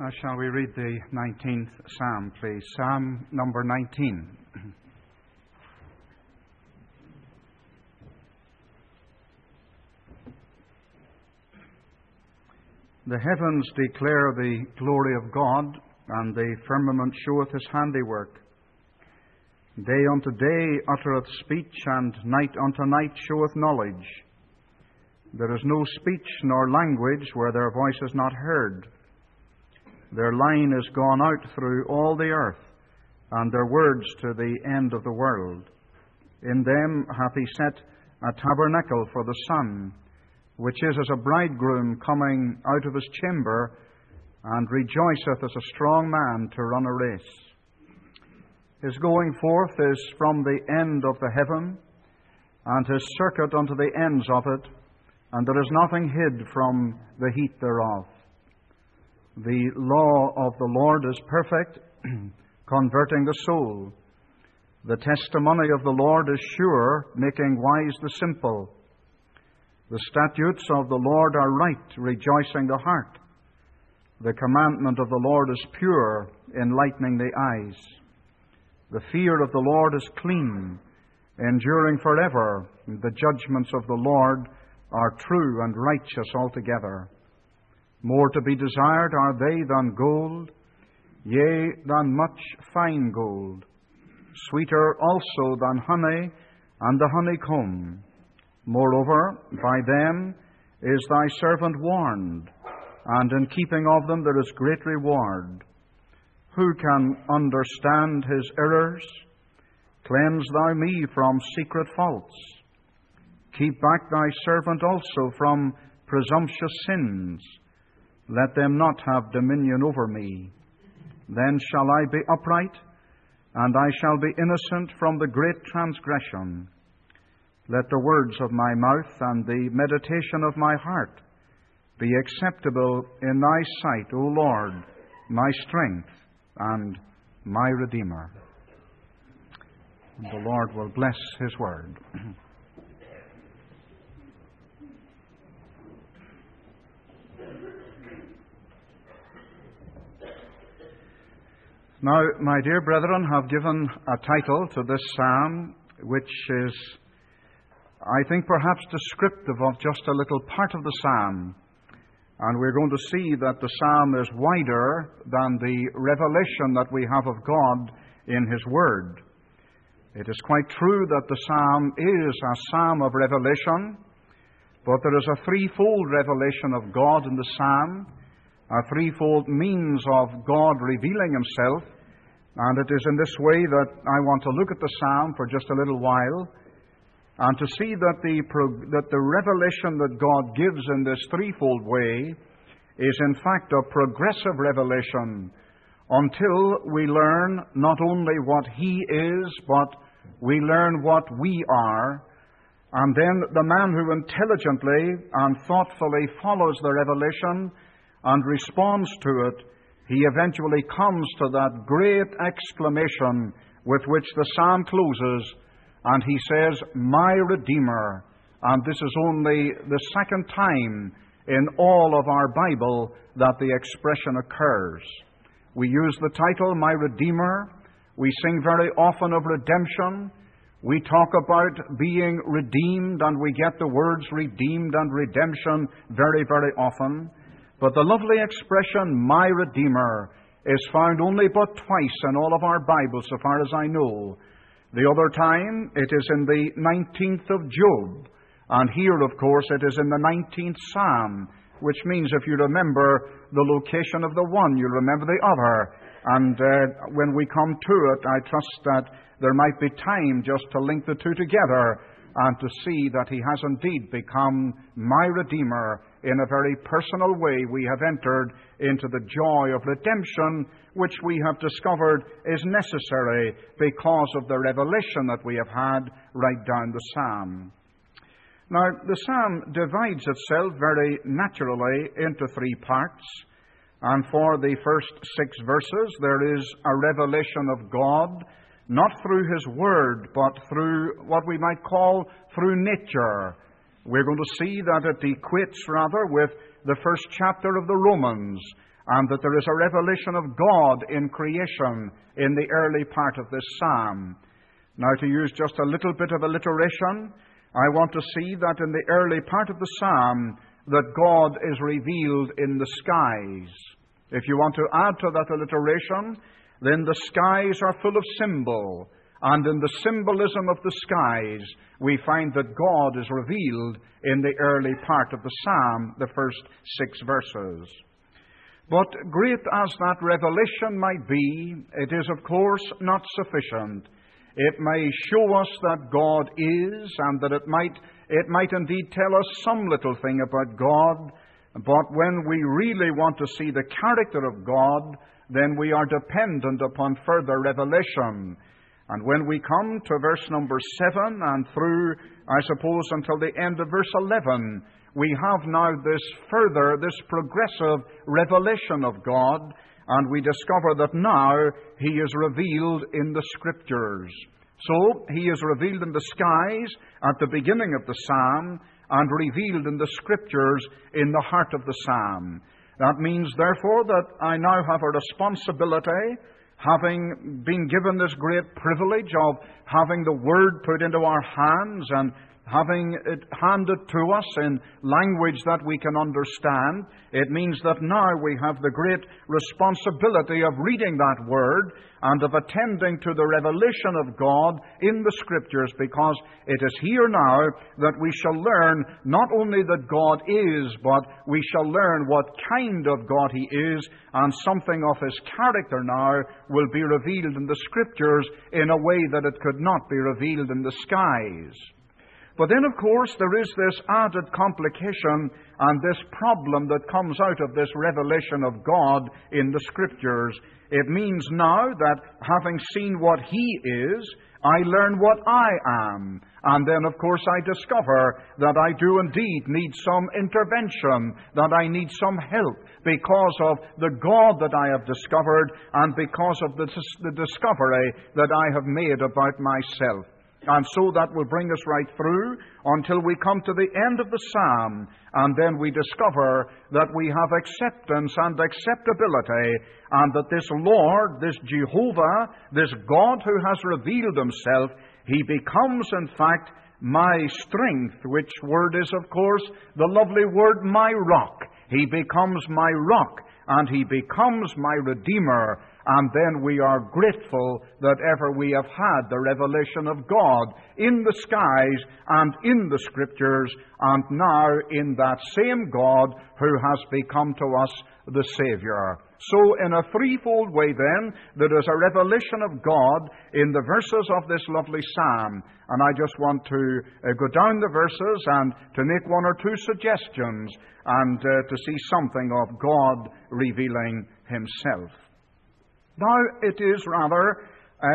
Shall we read the 19th Psalm, please? Psalm number 19. The heavens declare the glory of God, and the firmament showeth his handiwork. Day unto day uttereth speech, and night unto night showeth knowledge. There is no speech nor language where their voice is not heard. Their line is gone out through all the earth, and their words to the end of the world. In them hath he set a tabernacle for the sun, which is as a bridegroom coming out of his chamber, and rejoiceth as a strong man to run a race. His going forth is from the end of the heaven, and his circuit unto the ends of it, and there is nothing hid from the heat thereof. The law of the Lord is perfect, converting the soul. The testimony of the Lord is sure, making wise the simple. The statutes of the Lord are right, rejoicing the heart. The commandment of the Lord is pure, enlightening the eyes. The fear of the Lord is clean, enduring forever. The judgments of the Lord are true and righteous altogether. More to be desired are they than gold, yea, than much fine gold. Sweeter also than honey and the honeycomb. Moreover, by them is thy servant warned, and in keeping of them there is great reward. Who can understand his errors? Cleanse thou me from secret faults. Keep back thy servant also from presumptuous sins. Let them not have dominion over me. Then shall I be upright, and I shall be innocent from the great transgression. Let the words of my mouth and the meditation of my heart be acceptable in thy sight, O Lord, my strength and my Redeemer. And the Lord will bless his word. Now, my dear brethren, have given a title to this psalm, which is, I think, perhaps descriptive of just a little part of the psalm. And we're going to see that the psalm is wider than the revelation that we have of God in his word. It is quite true that the psalm is a psalm of revelation, but there is a threefold revelation of God in the psalm, a threefold means of God revealing himself. And it is in this way that I want to look at the psalm for just a little while, and to see that the revelation that God gives in this threefold way is in fact a progressive revelation until we learn not only what he is, but we learn what we are. And then the man who intelligently and thoughtfully follows the revelation and responds to it, he eventually comes to that great exclamation with which the psalm closes, and he says, my Redeemer. And this is only the second time in all of our Bible that the expression occurs. We use the title, My Redeemer. We sing very often of redemption. We talk about being redeemed, and we get the words redeemed and redemption very, very often. But the lovely expression, my Redeemer, is found only but twice in all of our Bibles, so far as I know. The other time, it is in the 19th of Job. And here, of course, it is in the 19th Psalm, which means if you remember the location of the one, you remember the other. And when we come to it, I trust that there might be time just to link the two together and to see that he has indeed become my Redeemer. In a very personal way, we have entered into the joy of redemption, which we have discovered is necessary because of the revelation that we have had right down the psalm. Now, the psalm divides itself very naturally into three parts. And for the first 6 verses, there is a revelation of God, not through his word, but through what we might call through nature. We're going to see that it equates rather with the first chapter of the Romans, and that there is a revelation of God in creation in the early part of this psalm. Now, to use just a little bit of alliteration, I want to see that in the early part of the psalm that God is revealed in the skies. If you want to add to that alliteration, then the skies are full of symbol, and in the symbolism of the skies we find that God is revealed in the early part of the psalm, the first 6 verses. But great as that revelation might be, it is of course not sufficient. It may show us that God is, and that it might indeed tell us some little thing about God, but when we really want to see the character of God, then we are dependent upon further revelation. And when we come to verse number 7 and through, I suppose, until the end of verse 11, we have now this progressive revelation of God, and we discover that now He is revealed in the Scriptures. So, He is revealed in the skies at the beginning of the psalm, and revealed in the Scriptures in the heart of the psalm. That means, therefore, that I now have a responsibility, having been given this great privilege of having the Word put into our hands and having it handed to us in language that we can understand. It means that now we have the great responsibility of reading that Word and of attending to the revelation of God in the Scriptures, because it is here now that we shall learn not only that God is, but we shall learn what kind of God He is, and something of His character now will be revealed in the Scriptures in a way that it could not be revealed in the skies. But then, of course, there is this added complication and this problem that comes out of this revelation of God in the Scriptures. It means now that having seen what He is, I learn what I am. And then, of course, I discover that I do indeed need some intervention, that I need some help because of the God that I have discovered and because of the discovery that I have made about myself. And so that will bring us right through until we come to the end of the psalm, and then we discover that we have acceptance and acceptability, and that this Lord, this Jehovah, this God who has revealed Himself, He becomes, in fact, my strength, which word is, of course, the lovely word, my rock. He becomes my rock, and He becomes my Redeemer. And then we are grateful that ever we have had the revelation of God in the skies and in the Scriptures, and now in that same God who has become to us the Savior. So in a threefold way then, there is a revelation of God in the verses of this lovely psalm. And I just want to go down the verses and to make one or two suggestions and to see something of God revealing Himself. Now, it is rather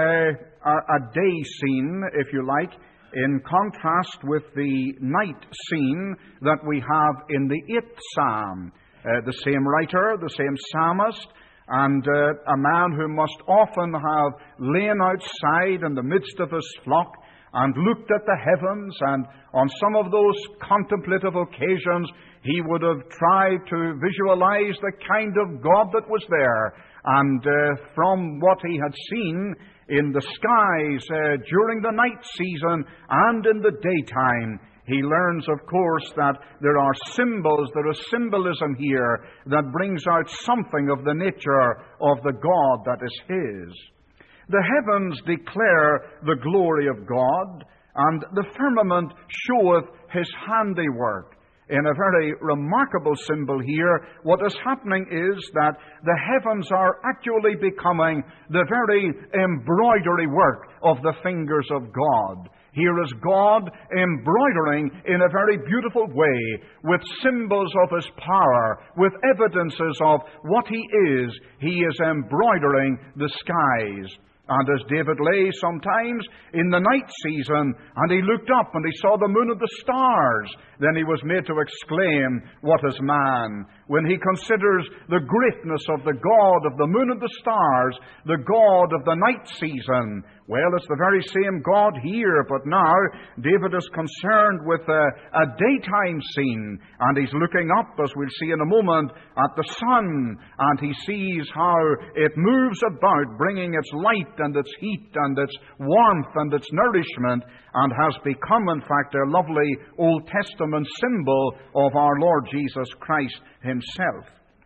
a day scene, if you like, in contrast with the night scene that we have in the 8th psalm. The same writer, the same psalmist, and a man who must often have lain outside in the midst of his flock and looked at the heavens, and on some of those contemplative occasions he would have tried to visualize the kind of God that was there. And from what he had seen in the skies during the night season and in the daytime, he learns, of course, that there are symbols, there is symbolism here that brings out something of the nature of the God that is His. The heavens declare the glory of God, and the firmament showeth His handiwork. In a very remarkable symbol here, what is happening is that the heavens are actually becoming the very embroidery work of the fingers of God. Here is God embroidering in a very beautiful way with symbols of His power, with evidences of what He is. He is embroidering the skies. And as David lay sometimes in the night season, and he looked up and he saw the moon and the stars, then he was made to exclaim, "What is man? when he considers the greatness of the God of the moon and the stars, the God of the night season. Well, it's the very same God here, but now David is concerned with a daytime scene, and he's looking up, as we'll see in a moment, at the sun, and he sees how it moves about, bringing its light and its heat and its warmth and its nourishment, and has become, in fact, a lovely Old Testament symbol of our Lord Jesus Christ himself.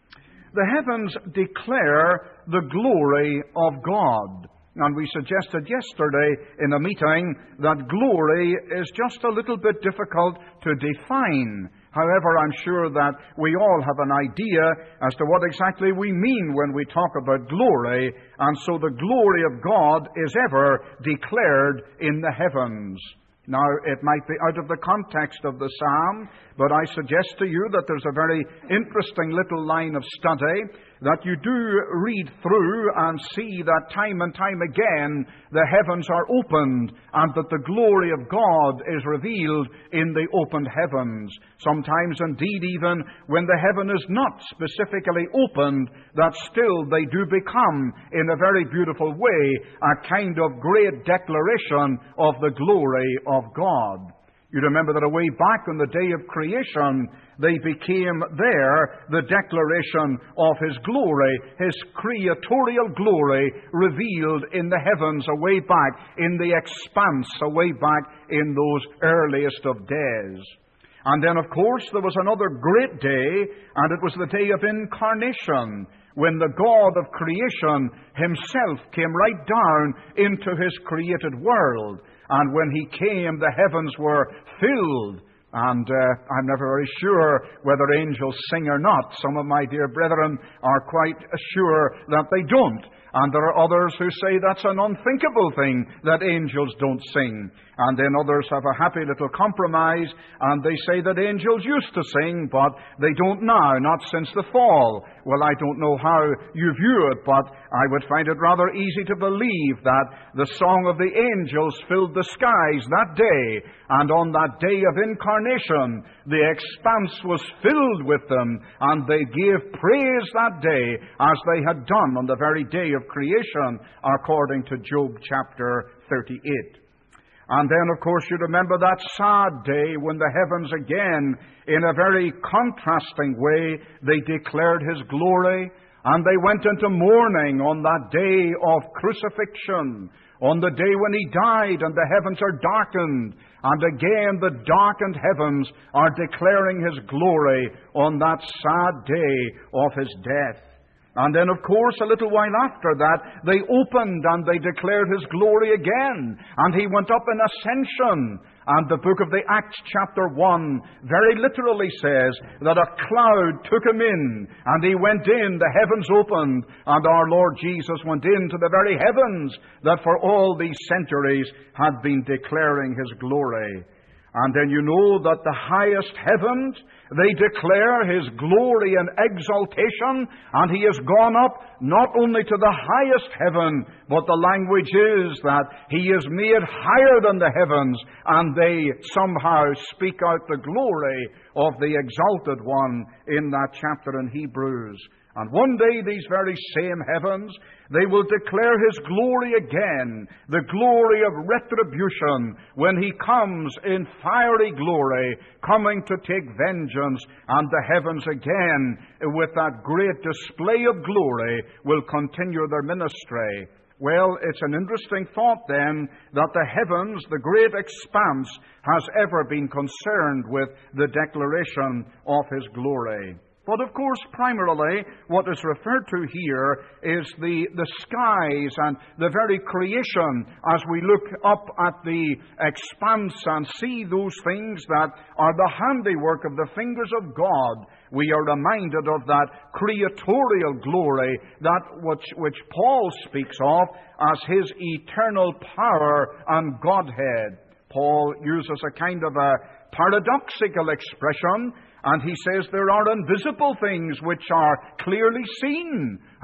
The heavens declare the glory of God. And we suggested yesterday in a meeting that glory is just a little bit difficult to define. However, I'm sure that we all have an idea as to what exactly we mean when we talk about glory. And so the glory of God is ever declared in the heavens. Now, it might be out of the context of the psalm, but I suggest to you that there's a very interesting little line of study that you do read through and see that time and time again the heavens are opened and that the glory of God is revealed in the opened heavens. Sometimes, indeed, even when the heaven is not specifically opened, that still they do become, in a very beautiful way, a kind of great declaration of the glory of God. You remember that away back on the day of creation, they became there the declaration of His glory, His creatorial glory revealed in the heavens away back, in the expanse away back in those earliest of days. And then, of course, there was another great day, and it was the day of incarnation, when the God of creation Himself came right down into His created world. And when He came, the heavens were filled. And I'm never very sure whether angels sing or not. Some of my dear brethren are quite sure that they don't. And there are others who say that's an unthinkable thing, that angels don't sing. And then others have a happy little compromise, and they say that angels used to sing, but they don't now, not since the fall. Well, I don't know how you view it, but I would find it rather easy to believe that the song of the angels filled the skies that day, and on that day of incarnation, the expanse was filled with them, and they gave praise that day as they had done on the very day of creation, according to Job chapter 38. And then, of course, you remember that sad day when the heavens again, in a very contrasting way, they declared His glory, and they went into mourning on that day of crucifixion, on the day when He died and the heavens are darkened. And again the darkened heavens are declaring His glory on that sad day of His death. And then, of course, a little while after that, they opened and they declared His glory again. And He went up in ascension. And the book of the Acts chapter 1 very literally says that a cloud took Him in. And He went in, the heavens opened, and our Lord Jesus went into the very heavens that for all these centuries had been declaring His glory. And then you know that the highest heavens, they declare His glory and exaltation, and He has gone up not only to the highest heaven, but the language is that He is made higher than the heavens, and they somehow speak out the glory of the exalted one in that chapter in Hebrews. And one day these very same heavens, they will declare His glory again, the glory of retribution, when He comes in fiery glory, coming to take vengeance, and the heavens again, with that great display of glory, will continue their ministry. Well, it's an interesting thought then that the heavens, the great expanse, has ever been concerned with the declaration of His glory. But of course, primarily, what is referred to here is the skies and the very creation. As we look up at the expanse and see those things that are the handiwork of the fingers of God, we are reminded of that creatorial glory, that which Paul speaks of as His eternal power and Godhead. Paul uses a kind of a paradoxical expression, and he says there are invisible things which are clearly seen.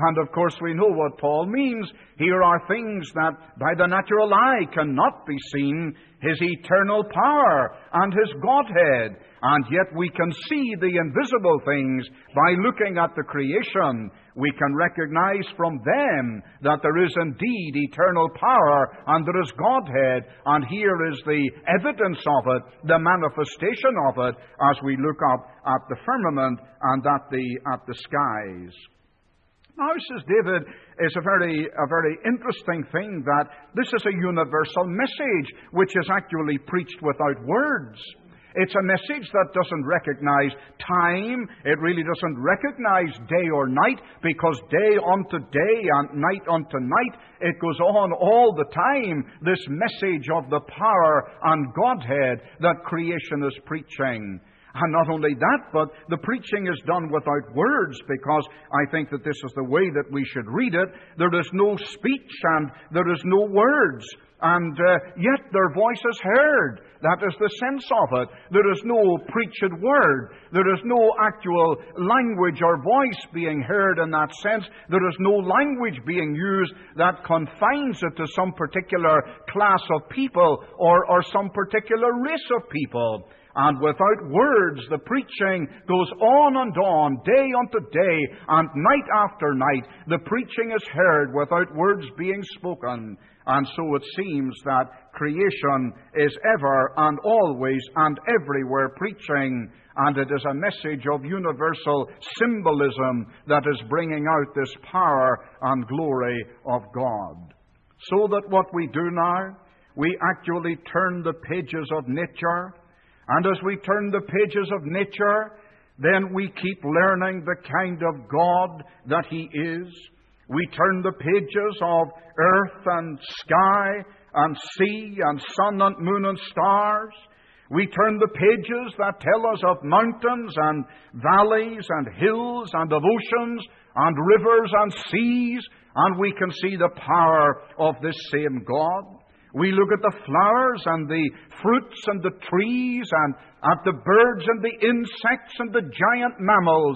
And of course we know what Paul means. Here are things that by the natural eye cannot be seen, His eternal power and His Godhead. And yet we can see the invisible things by looking at the creation. We can recognize from them that there is indeed eternal power and there is Godhead. And here is the evidence of it, the manifestation of it, as we look up at the firmament and at the skies. Now, says David, is a very interesting thing that this is a universal message which is actually preached without words. It's a message that doesn't recognize time. It really doesn't recognize day or night, because day unto day and night unto night, it goes on all the time, this message of the power and Godhead that creation is preaching. And not only that, but the preaching is done without words, because I think that this is the way that we should read it. There is no speech and there is no words, and yet their voice is heard. That is the sense of it. There is no preached word. There is no actual language or voice being heard in that sense. There is no language being used that confines it to some particular class of people or some particular race of people. And without words, the preaching goes on and on, day unto day, and night after night. The preaching is heard without words being spoken. And so it seems that creation is ever and always and everywhere preaching. And it is a message of universal symbolism that is bringing out this power and glory of God. So that what we do now, we actually turn the pages of nature. And as we turn the pages of nature, then we keep learning the kind of God that He is. We turn the pages of earth and sky and sea and sun and moon and stars. We turn the pages that tell us of mountains and valleys and hills and of oceans and rivers and seas, and we can see the power of this same God. We look at the flowers and the fruits and the trees and at the birds and the insects and the giant mammals.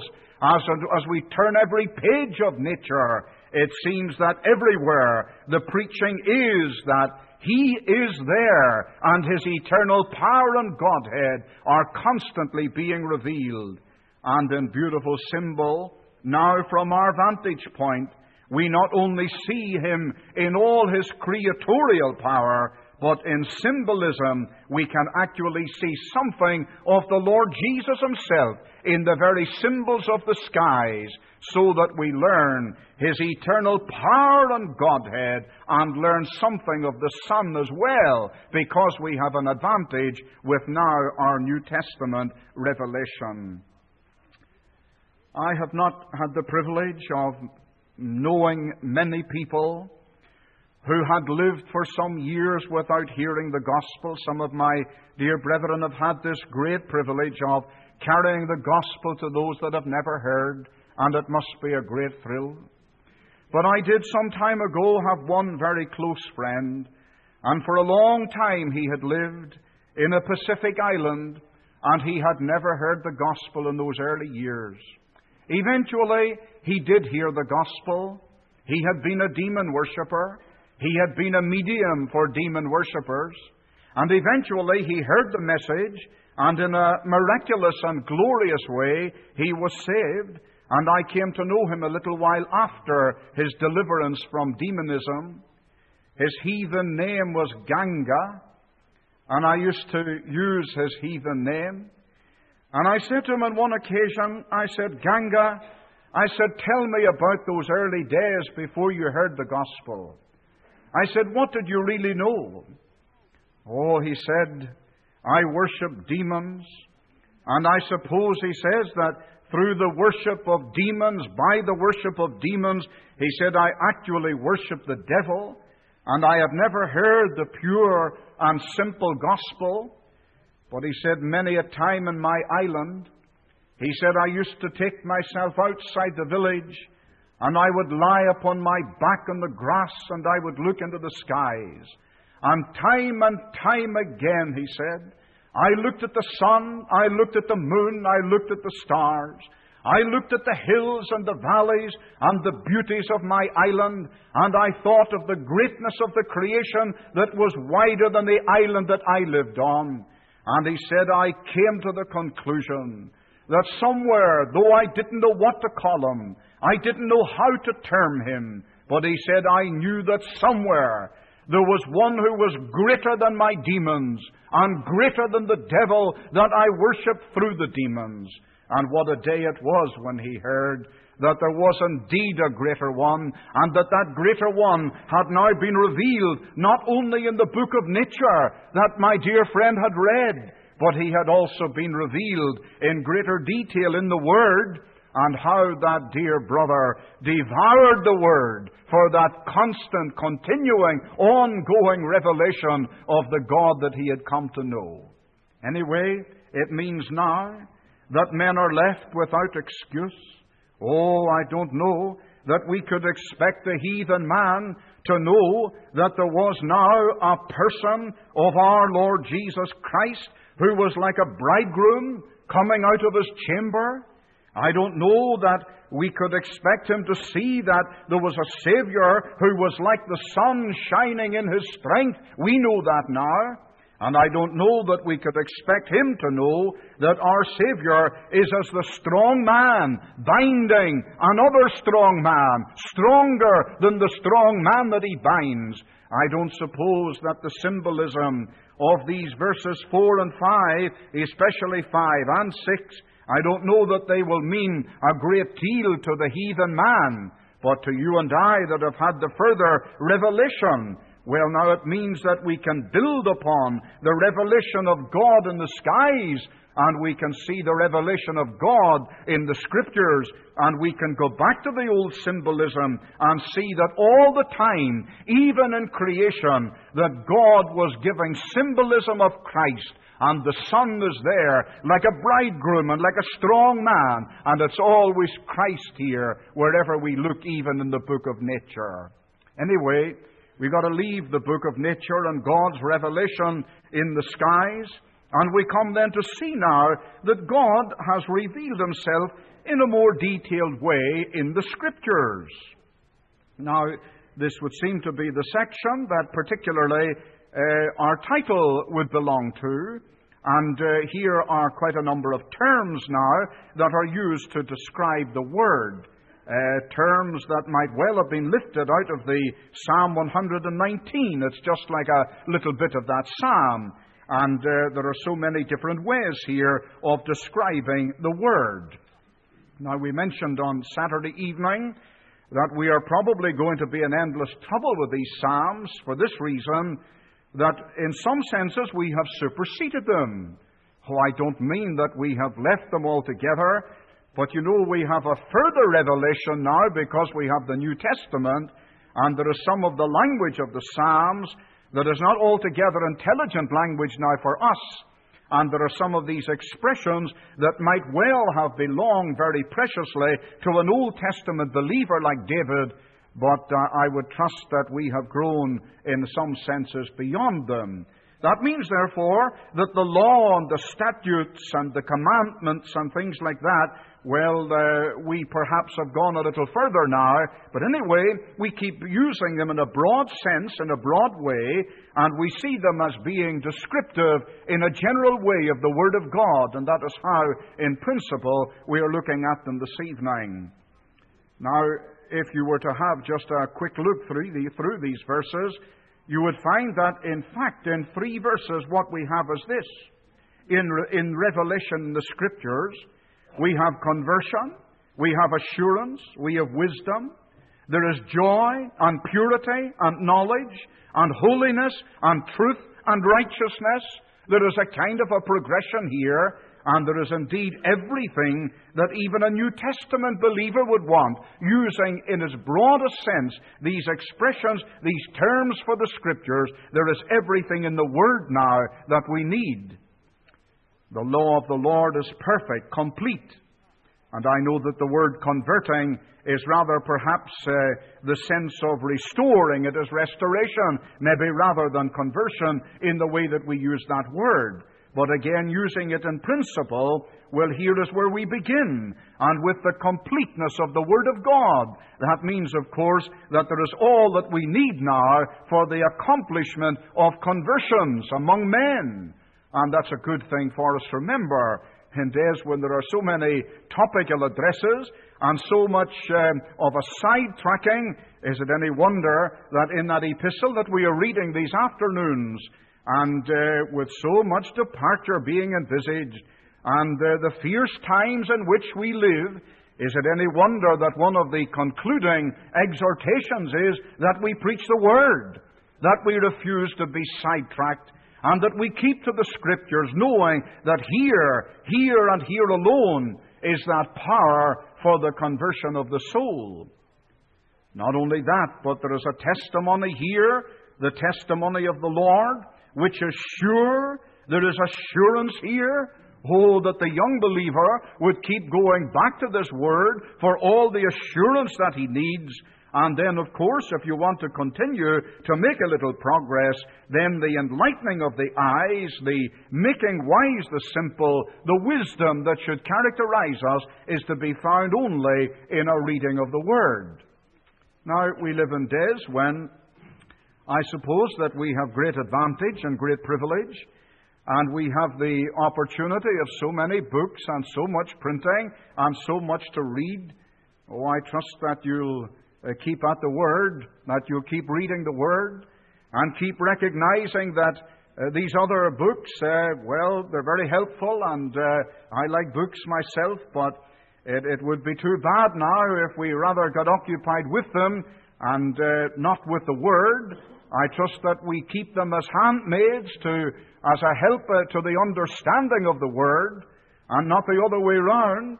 As we turn every page of nature, it seems that everywhere the preaching is that He is there and His eternal power and Godhead are constantly being revealed. And in beautiful symbol, now from our vantage point, we not only see Him in all His creatorial power, but in symbolism we can actually see something of the Lord Jesus Himself in the very symbols of the skies, so that we learn His eternal power and Godhead and learn something of the Son as well, because we have an advantage with now our New Testament revelation. I have not had the privilege of knowing many people who had lived for some years without hearing the gospel. Some of my dear brethren have had this great privilege of carrying the gospel to those that have never heard, and it must be a great thrill. But I did some time ago have one very close friend, and for a long time he had lived in a Pacific island, and he had never heard the gospel in those early years. Eventually, he did hear the gospel. He had been a demon worshipper. He had been a medium for demon worshippers. And eventually, he heard the message, and in a miraculous and glorious way, he was saved. And I came to know him a little while after his deliverance from demonism. His heathen name was Ganga, and I used to use his heathen name. And I said to him on one occasion, I said, Ganga, I said, tell me about those early days before you heard the gospel. I said, what did you really know? Oh, he said, I worship demons. And I suppose, he says, that through the worship of demons, by the worship of demons, he said, I actually worship the devil. And I have never heard the pure and simple gospel. But he said, many a time in my island, he said, I used to take myself outside the village, and I would lie upon my back on the grass, and I would look into the skies. And time again, he said, I looked at the sun, I looked at the moon, I looked at the stars, I looked at the hills and the valleys and the beauties of my island, and I thought of the greatness of the creation that was wider than the island that I lived on. And he said, I came to the conclusion that somewhere, though I didn't know what to call him, I didn't know how to term him, but he said, I knew that somewhere there was one who was greater than my demons and greater than the devil that I worshipped through the demons. And what a day it was when he heard that there was indeed a greater one, and that that greater one had now been revealed not only in the book of nature that my dear friend had read, but he had also been revealed in greater detail in the Word, and how that dear brother devoured the Word for that constant, continuing, ongoing revelation of the God that he had come to know. Anyway, it means now that men are left without excuse. Oh, I don't know that we could expect the heathen man to know that there was now a person of our Lord Jesus Christ who was like a bridegroom coming out of his chamber. I don't know that we could expect him to see that there was a Savior who was like the sun shining in his strength. We know that now. And I don't know that we could expect him to know that our Savior is as the strong man binding another strong man, stronger than the strong man that he binds. I don't suppose that the symbolism of these verses 4 and 5, especially 5 and 6, I don't know that they will mean a great deal to the heathen man, but to you and I that have had the further revelation, well, now it means that we can build upon the revelation of God in the skies, and we can see the revelation of God in the Scriptures, and we can go back to the old symbolism and see that all the time, even in creation, that God was giving symbolism of Christ, and the Son is there like a bridegroom and like a strong man, and it's always Christ here wherever we look, even in the book of nature. Anyway, we've got to leave the book of nature and God's revelation in the skies, and we come then to see now that God has revealed himself in a more detailed way in the Scriptures. Now, this would seem to be the section that particularly our title would belong to, and here are quite a number of terms now that are used to describe the Word. Terms that might well have been lifted out of the Psalm 119. It's just like a little bit of that psalm. And there are so many different ways here of describing the Word. Now, we mentioned on Saturday evening that we are probably going to be in endless trouble with these psalms for this reason, that in some senses we have superseded them. Oh, I don't mean that we have left them altogether, but you know, we have a further revelation now because we have the New Testament, and there is some of the language of the Psalms that is not altogether intelligent language now for us. And there are some of these expressions that might well have belonged very preciously to an Old Testament believer like David, but I would trust that we have grown in some senses beyond them. That means, therefore, that the law and the statutes and the commandments and things like that, well, we perhaps have gone a little further now, but anyway, we keep using them in a broad sense, in a broad way, and we see them as being descriptive in a general way of the Word of God, and that is how, in principle, we are looking at them this evening. Now, if you were to have just a quick look through these verses, you would find that, in fact, in 3 verses, what we have is this. In revelation in the Scriptures, we have conversion, we have assurance, we have wisdom, there is joy and purity and knowledge and holiness and truth and righteousness. There is a kind of a progression here, and there is indeed everything that even a New Testament believer would want, using in its broadest sense these expressions, these terms for the Scriptures. There is everything in the Word now that we need. The law of the Lord is perfect, complete. And I know that the word converting is rather perhaps the sense of restoring. It is restoration, maybe rather than conversion in the way that we use that word. but again using it in principle, well, here is where we begin, and with the completeness of the Word of God. That means, of course, that there is all that we need now for the accomplishment of conversions among men. And that's a good thing for us to remember in days when there are so many topical addresses and so much of a sidetracking. Is it any wonder that in that epistle that we are reading these afternoons, and with so much departure being envisaged, and the fierce times in which we live, is it any wonder that one of the concluding exhortations is that we preach the Word, that we refuse to be sidetracked, and that we keep to the Scriptures, knowing that here and here alone is that power for the conversion of the soul. Not only that, but there is a testimony here, the testimony of the Lord, which is sure. There is assurance here. Oh, that the young believer would keep going back to this Word for all the assurance that he needs. And then, of course, if you want to continue to make a little progress, then the enlightening of the eyes, the making wise the simple, the wisdom that should characterize us is to be found only in a reading of the Word. Now, we live in days when I suppose that we have great advantage and great privilege, and we have the opportunity of so many books and so much printing and so much to read. Oh, I trust that you'll keep at the Word, that you'll keep reading the Word, and keep recognizing that these other books, well, they're very helpful, and I like books myself, but it would be too bad now if we rather got occupied with them and not with the Word. I trust that we keep them as handmaids as a help to the understanding of the Word, and not the other way round.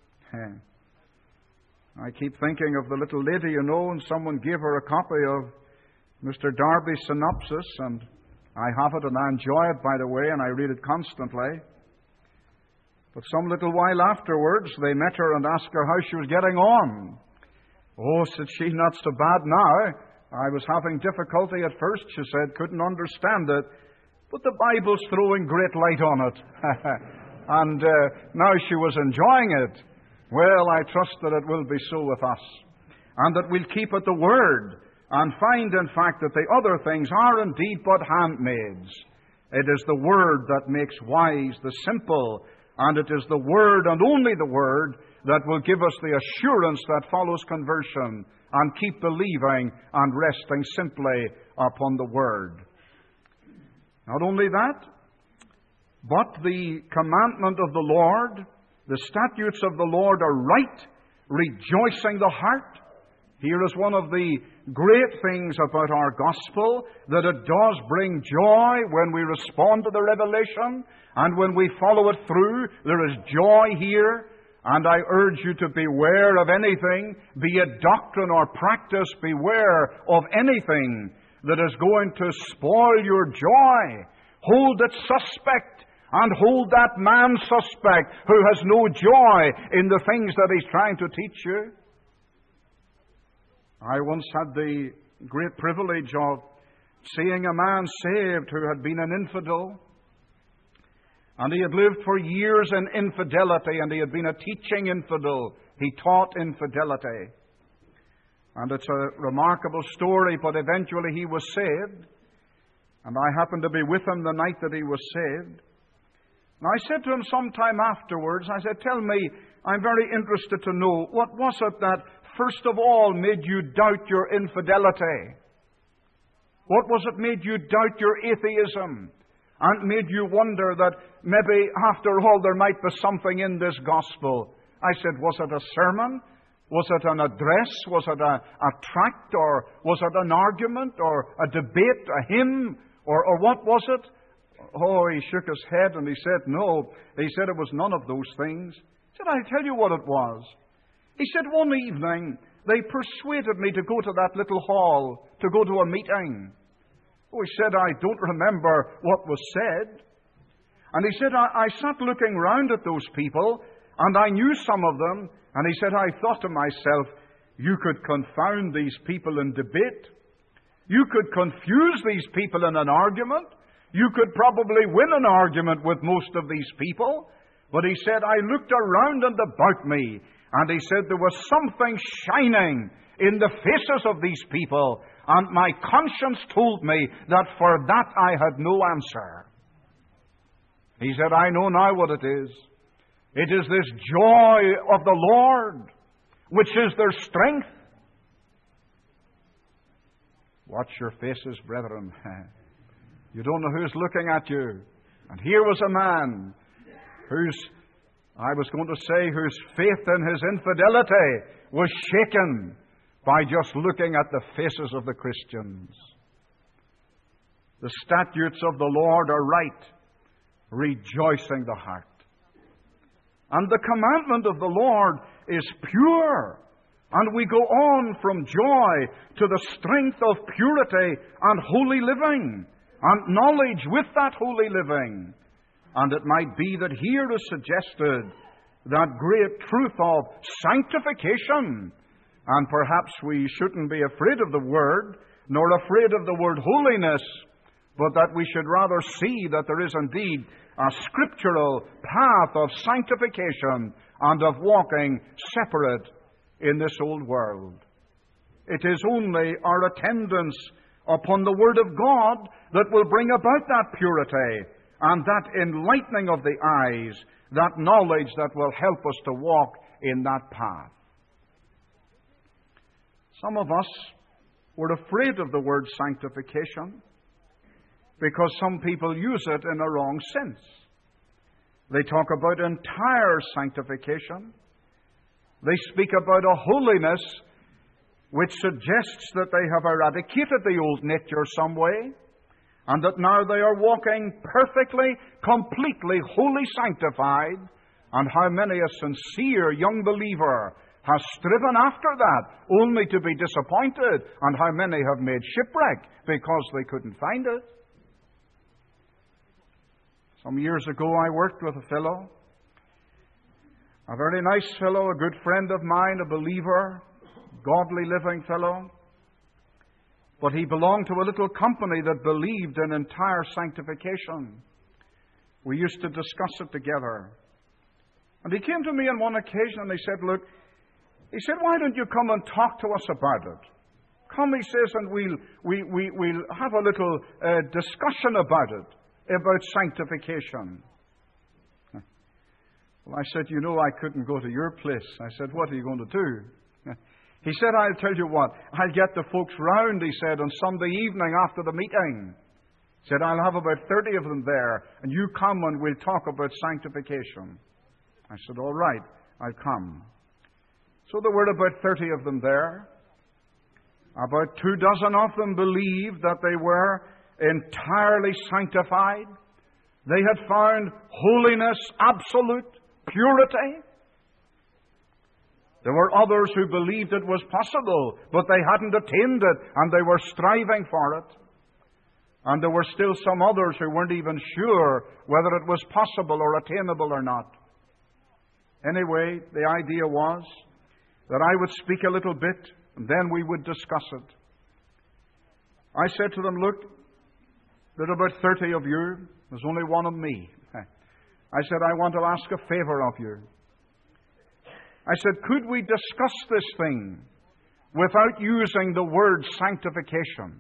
I keep thinking of the little lady, and someone gave her a copy of Mr. Darby's synopsis, and I have it, and I enjoy it, by the way, and I read it constantly. But some little while afterwards, they met her and asked her how she was getting on. Oh, said she, not so bad now. I was having difficulty at first, she said, couldn't understand it, but the Bible's throwing great light on it. And now she was enjoying it. Well, I trust that it will be so with us, and that we'll keep at the Word, and find, in fact, that the other things are indeed but handmaids. It is the Word that makes wise the simple, and it is the Word, and only the Word, that will give us the assurance that follows conversion, and keep believing and resting simply upon the Word. Not only that, but the commandment of the Lord, the statutes of the Lord are right, rejoicing the heart. Here is one of the great things about our gospel, that it does bring joy when we respond to the revelation, and when we follow it through, there is joy here. And I urge you to beware of anything, be it doctrine or practice, beware of anything that is going to spoil your joy. Hold it suspect, and hold that man suspect who has no joy in the things that he's trying to teach you. I once had the great privilege of seeing a man saved who had been an infidel. And he had lived for years in infidelity, and he had been a teaching infidel. He taught infidelity. And it's a remarkable story, but eventually he was saved. And I happened to be with him the night that he was saved. And I said to him sometime afterwards, I said, tell me, I'm very interested to know, what was it that first of all made you doubt your infidelity? What was it made you doubt your atheism? And made you wonder that maybe, after all, there might be something in this gospel? I said, was it a sermon? Was it an address? Was it a tract? Or was it an argument? Or a debate? A hymn? Or what was it? Oh, he shook his head and he said, no. He said it was none of those things. I said, I'll tell you what it was. He said, one evening, they persuaded me to go to that little hall, to go to a meeting. Oh, he said, I don't remember what was said. And he said, I sat looking round at those people, and I knew some of them. And he said, I thought to myself, you could confound these people in debate. You could confuse these people in an argument. You could probably win an argument with most of these people. But he said, I looked around and about me, and he said there was something shining in the faces of these people, and my conscience told me that for that I had no answer. He said, I know now what it is. It is this joy of the Lord, which is their strength. Watch your faces, brethren. You don't know who's looking at you. And here was a man whose faith in his infidelity was shaken by just looking at the faces of the Christians. The statutes of the Lord are right, rejoicing the heart. And the commandment of the Lord is pure. And we go on from joy to the strength of purity and holy living, and knowledge with that holy living. And it might be that here is suggested that great truth of sanctification. And perhaps we shouldn't be afraid of the word, nor afraid of the word holiness, but that we should rather see that there is indeed a scriptural path of sanctification and of walking separate in this old world. It is only our attendance upon the Word of God that will bring about that purity and that enlightening of the eyes, that knowledge that will help us to walk in that path. Some of us were afraid of the word sanctification because some people use it in a wrong sense. They talk about entire sanctification. They speak about a holiness which suggests that they have eradicated the old nature some way, and that now they are walking perfectly, completely, wholly sanctified. And how many a sincere young believer has striven after that, only to be disappointed, and how many have made shipwreck because they couldn't find it. Some years ago I worked with a fellow, a very nice fellow, a good friend of mine, a believer, godly living fellow. But he belonged to a little company that believed in entire sanctification. We used to discuss it together. And he came to me on one occasion and he said, look, he said, why don't you come and talk to us about it? Come, he says, and we'll have a little discussion about it, about sanctification. Well, I said, you know, I couldn't go to your place. I said, what are you going to do? He said, I'll tell you what, I'll get the folks round, he said, on Sunday evening after the meeting. He said, I'll have about 30 of them there, and you come and we'll talk about sanctification. I said, all right, I'll come. So there were about 30 of them there. About 24 of them believed that they were entirely sanctified. They had found holiness, absolute purity. There were others who believed it was possible, but they hadn't attained it, and they were striving for it. And there were still some others who weren't even sure whether it was possible or attainable or not. Anyway, the idea was that I would speak a little bit, and then we would discuss it. I said to them, look, there are about 30 of you. There's only one of me. I said, I want to ask a favor of you. I said, could we discuss this thing without using the word sanctification?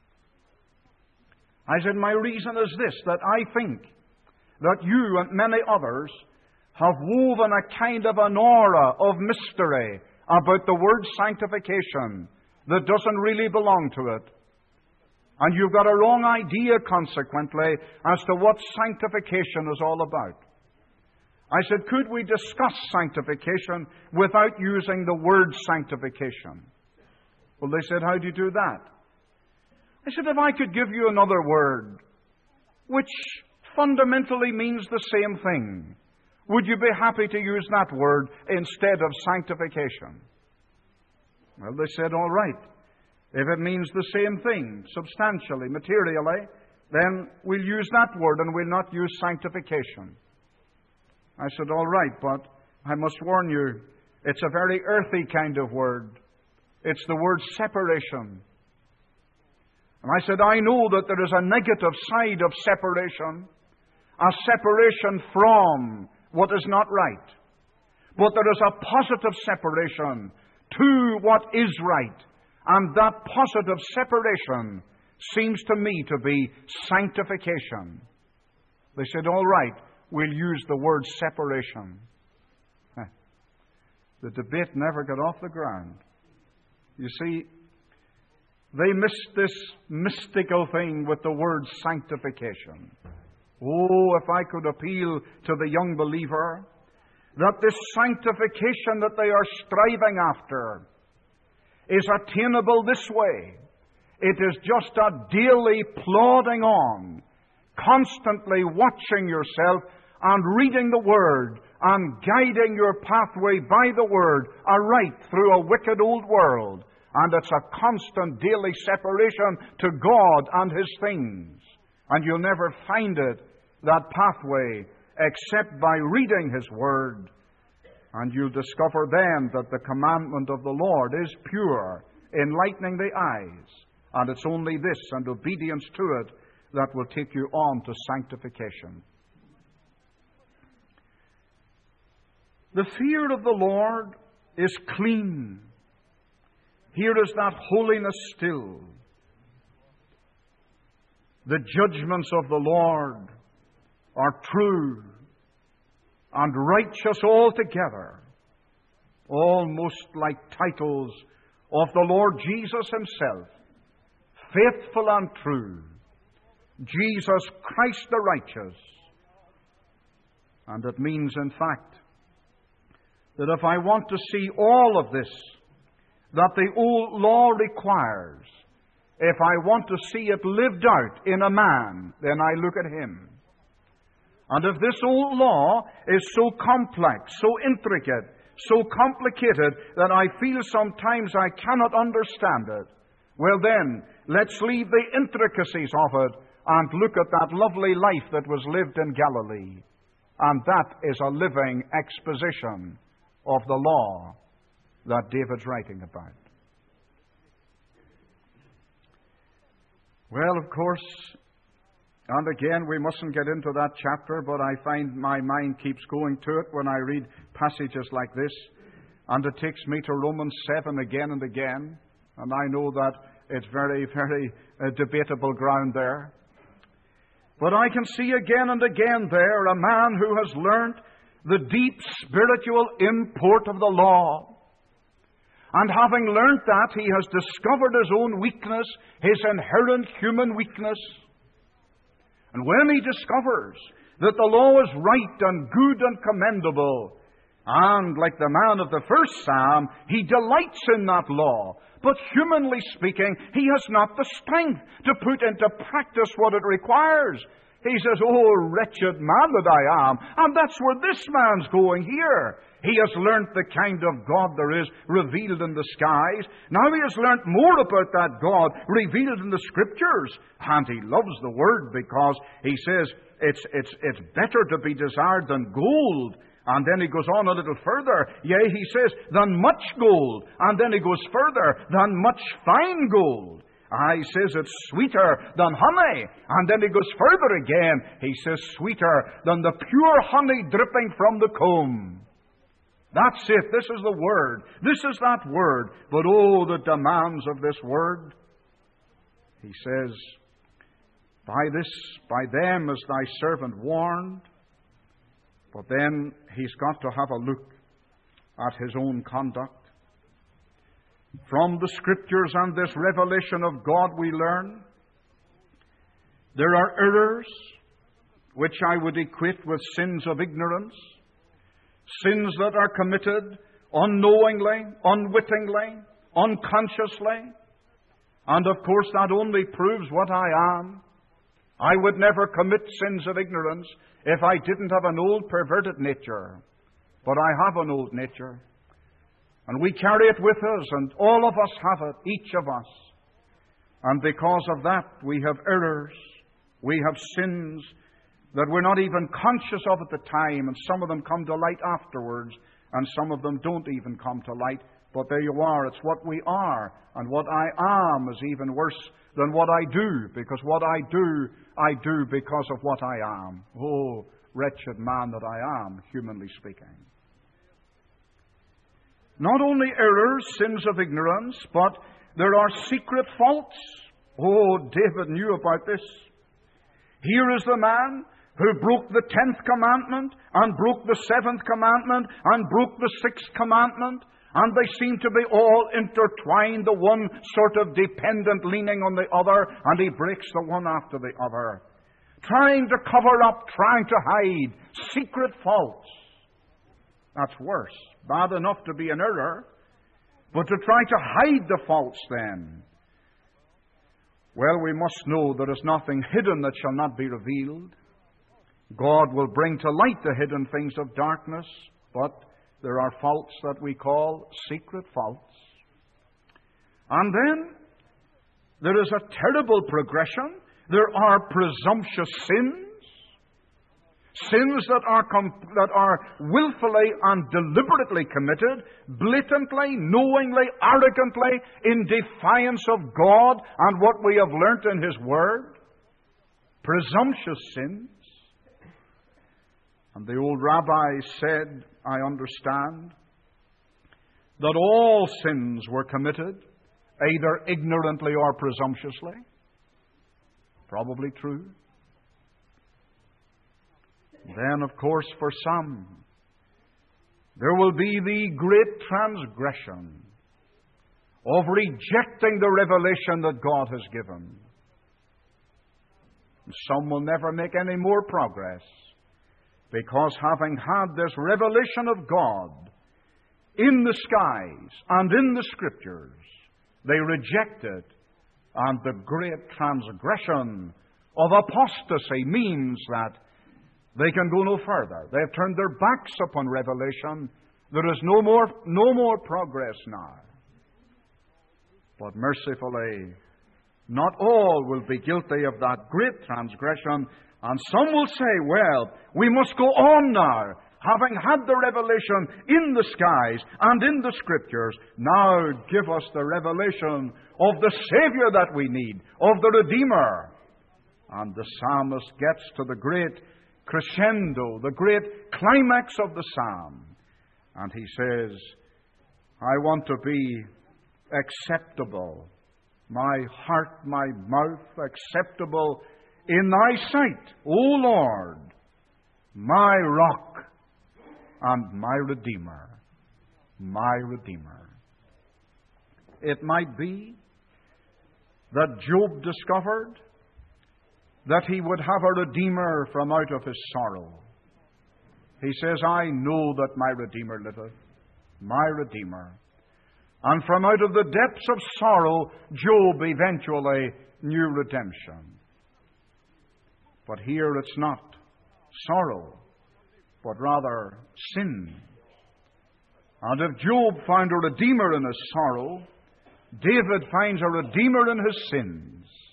I said, my reason is this, that I think that you and many others have woven a kind of an aura of mystery about the word sanctification that doesn't really belong to it. And you've got a wrong idea, consequently, as to what sanctification is all about. I said, could we discuss sanctification without using the word sanctification? Well, they said, how do you do that? I said, if I could give you another word, which fundamentally means the same thing, would you be happy to use that word instead of sanctification? Well, they said, all right. If it means the same thing, substantially, materially, then we'll use that word and we'll not use sanctification. I said, all right, but I must warn you, it's a very earthy kind of word. It's the word separation. And I said, I know that there is a negative side of separation, a separation from what is not right. But there is a positive separation to what is right. And that positive separation seems to me to be sanctification. They said, all right, we'll use the word separation. The debate never got off the ground. You see, they missed this mystical thing with the word sanctification. Oh, if I could appeal to the young believer, that this sanctification that they are striving after is attainable this way. It is just a daily plodding on, constantly watching yourself and reading the Word and guiding your pathway by the Word aright through a wicked old world. And it's a constant daily separation to God and His things. And you'll never find it, that pathway, except by reading His Word. And you'll discover then that the commandment of the Lord is pure, enlightening the eyes. And it's only this and obedience to it that will take you on to sanctification. The fear of the Lord is clean. Here is that holiness still. The judgments of the Lord are true and righteous altogether, almost like titles of the Lord Jesus Himself, faithful and true, Jesus Christ the righteous. And it means, in fact, that if I want to see all of this that the old law requires, if I want to see it lived out in a man, then I look at him. And if this old law is so complex, so intricate, so complicated that I feel sometimes I cannot understand it, well then, let's leave the intricacies of it and look at that lovely life that was lived in Galilee. And that is a living exposition of the law that David's writing about. Well, of course, and again, we mustn't get into that chapter, but I find my mind keeps going to it when I read passages like this. And it takes me to Romans 7 again and again. And I know that it's very, very debatable ground there. But I can see again and again there a man who has learnt the deep spiritual import of the law. And having learnt that, he has discovered his own weakness, his inherent human weakness. And when he discovers that the law is right and good and commendable, and like the man of the first psalm, he delights in that law. But humanly speaking, he has not the strength to put into practice what it requires. He says, oh, wretched man that I am. And that's where this man's going here. He has learnt the kind of God there is revealed in the skies. Now he has learnt more about that God revealed in the Scriptures. And he loves the Word because he says it's better to be desired than gold. And then he goes on a little further. Yea, he says, than much gold. And then he goes further, than much fine gold. He says it's sweeter than honey. And then he goes further again. He says sweeter than the pure honey dripping from the comb. That's it. This is the Word. This is that Word. But oh, the demands of this Word. He says, by them is thy servant warned. But then he's got to have a look at his own conduct. From the Scriptures and this revelation of God we learn, there are errors which I would equate with sins of ignorance, sins that are committed unknowingly, unwittingly, unconsciously. And of course that only proves what I am. I would never commit sins of ignorance if I didn't have an old perverted nature. But I have an old nature. And we carry it with us, and all of us have it, each of us. And because of that, we have errors, we have sins that we're not even conscious of at the time, and some of them come to light afterwards, and some of them don't even come to light But there you are. It's what we are. And what I am is even worse than what I do, because what I do because of what I am. Oh, wretched man that I am, humanly speaking. Not only errors, sins of ignorance, but there are secret faults. Oh, David knew about this. Here is the man who broke the 10th commandment, and broke the 7th commandment, and broke the 6th commandment, and they seem to be all intertwined, the one sort of dependent leaning on the other, and he breaks the one after the other. Trying to cover up, trying to hide secret faults. That's worse. Bad enough to be an error, but to try to hide the faults then. Well, we must know there is nothing hidden that shall not be revealed. God will bring to light the hidden things of darkness, but there are faults that we call secret faults. And then there is a terrible progression. There are presumptuous sins. Sins that are willfully and deliberately committed, blatantly, knowingly, arrogantly, in defiance of God and what we have learnt in His Word. Presumptuous sins. And the old rabbi said, I understand, that all sins were committed, either ignorantly or presumptuously. Probably true. Then, of course, for some, there will be the great transgression of rejecting the revelation that God has given. Some will never make any more progress, because having had this revelation of God in the skies and in the Scriptures, they reject it, and the great transgression of apostasy means that they can go no further. They have turned their backs upon revelation. There is no more progress now. But mercifully, not all will be guilty of that great transgression. And some will say, well, we must go on now, having had the revelation in the skies and in the Scriptures. Now give us the revelation of the Savior that we need, of the Redeemer. And the psalmist gets to the great crescendo, the great climax of the psalm. And he says, I want to be acceptable, my heart, my mouth, acceptable in thy sight, O Lord, my rock and my Redeemer, my Redeemer. It might be that Job discovered that he would have a Redeemer from out of his sorrow. He says, I know that my Redeemer liveth, my Redeemer. And from out of the depths of sorrow, Job eventually knew redemption. But here it's not sorrow, but rather sin. And if Job found a Redeemer in his sorrow, David finds a Redeemer in his sins.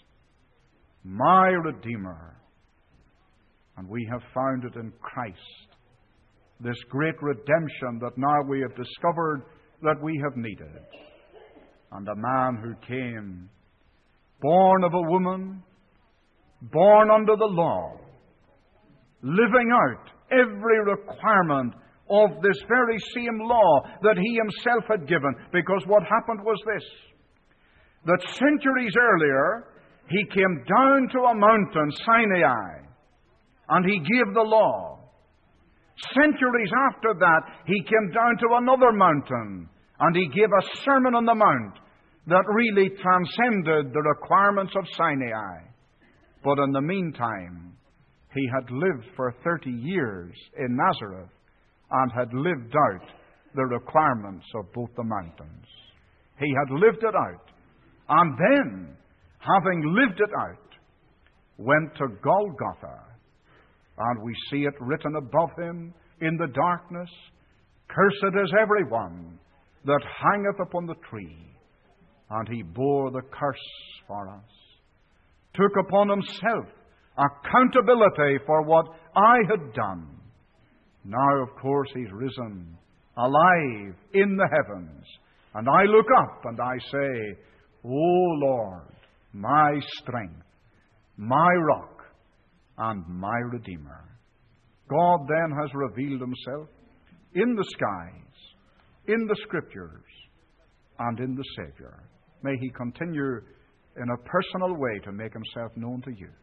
My Redeemer. And we have found it in Christ. This great redemption that now we have discovered that we have needed. And a man who came, born of a woman, born under the law, living out every requirement of this very same law that he himself had given. Because what happened was this, that centuries earlier, he came down to a mountain, Sinai, and he gave the law. Centuries after that, he came down to another mountain, and he gave a Sermon on the Mount that really transcended the requirements of Sinai. But in the meantime, he had lived for 30 years in Nazareth and had lived out the requirements of both the mountains. He had lived it out. And then, having lived it out, went to Golgotha. And we see it written above him in the darkness, Cursed is everyone that hangeth upon the tree. And he bore the curse for us, took upon himself accountability for what I had done. Now, of course, he's risen, alive in the heavens, And I look up and I say, O Lord, my strength, my rock, and my Redeemer. God then has revealed Himself in the skies, in the Scriptures, and in the Savior. May He continue in a personal way to make Himself known to you.